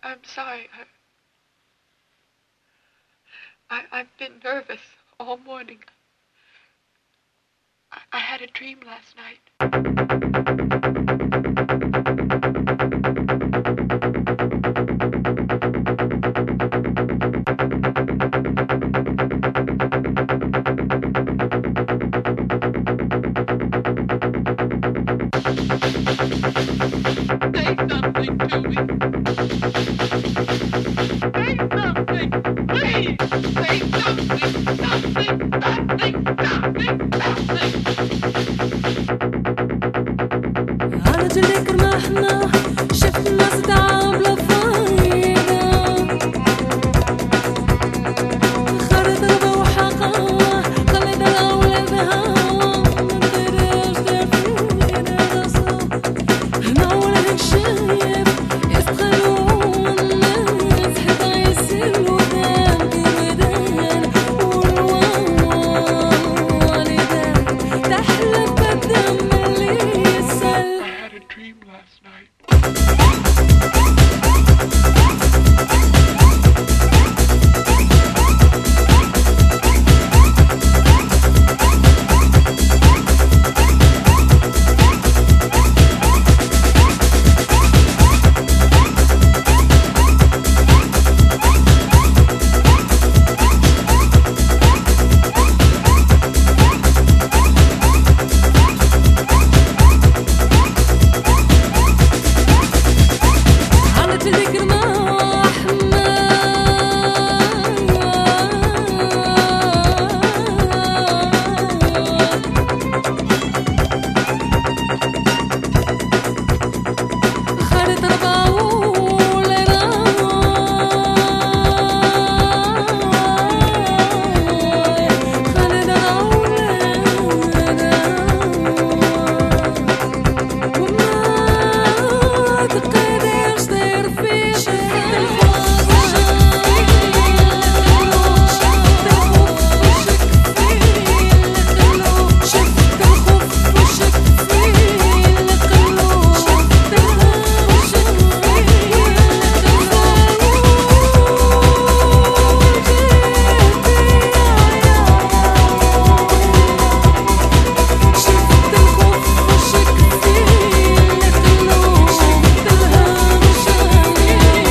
I'm sorry. I've been nervous all morning. I had a dream last night. Say something to me. Say something, please. Say something, something. على جليك رمحنا شفت الناس تعب بلا فايدة خرج ربا وحقا خلينا الأولاد هوا منقدرش دار فينا غصا هنا ولا هيك شايف يستغلون الناس حتى يسلوا دام في ميدان والوالدات تحلف بالدم اللي يسل I had a dream last night. على جليك خالد ربا ولنا خالد وما تقدرش دير فيه شفت الخوف شفت الخوف وشك فيه اللي قلو شفت الهوى وشك فيه شفت الخوف وشك فيه اللي قلو شفت الهوى وشك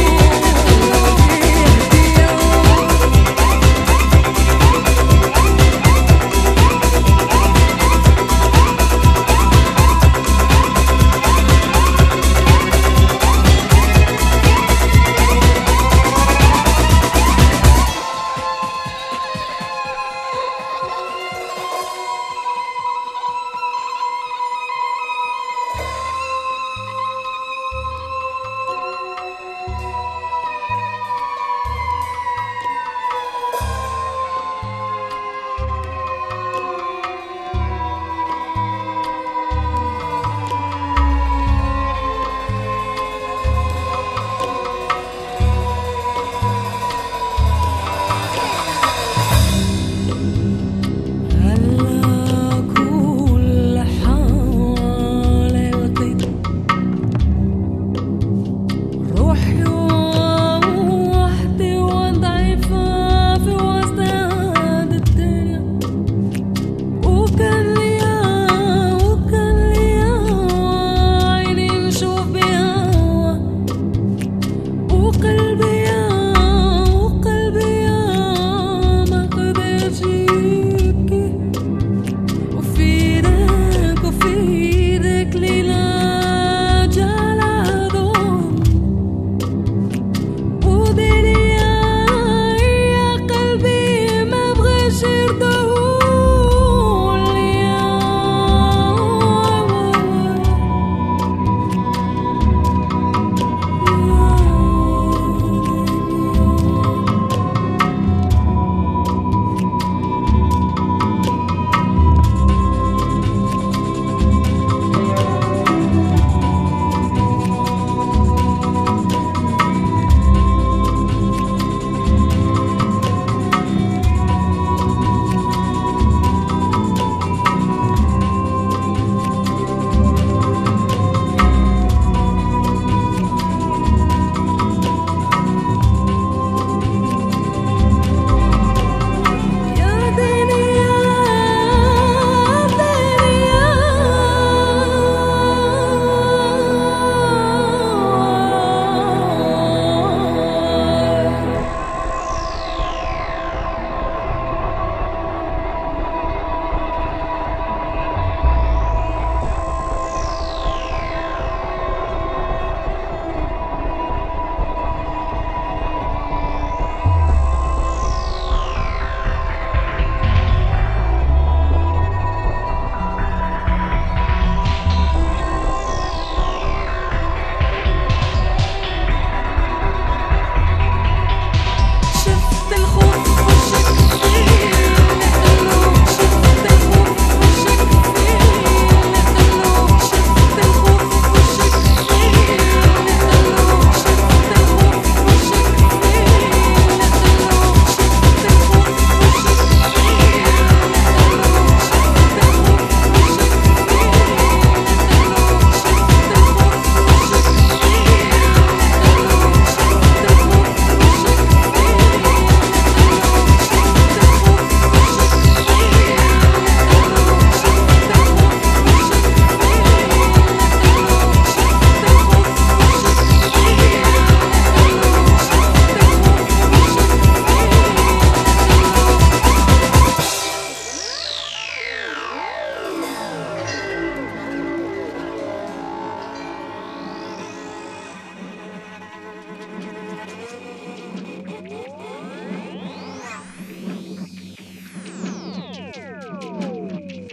على كل حال لقيت روحي وحدي وضعيفة في وسط هاد الدنيا وكان ليا عيني نشوف بيها وقلبي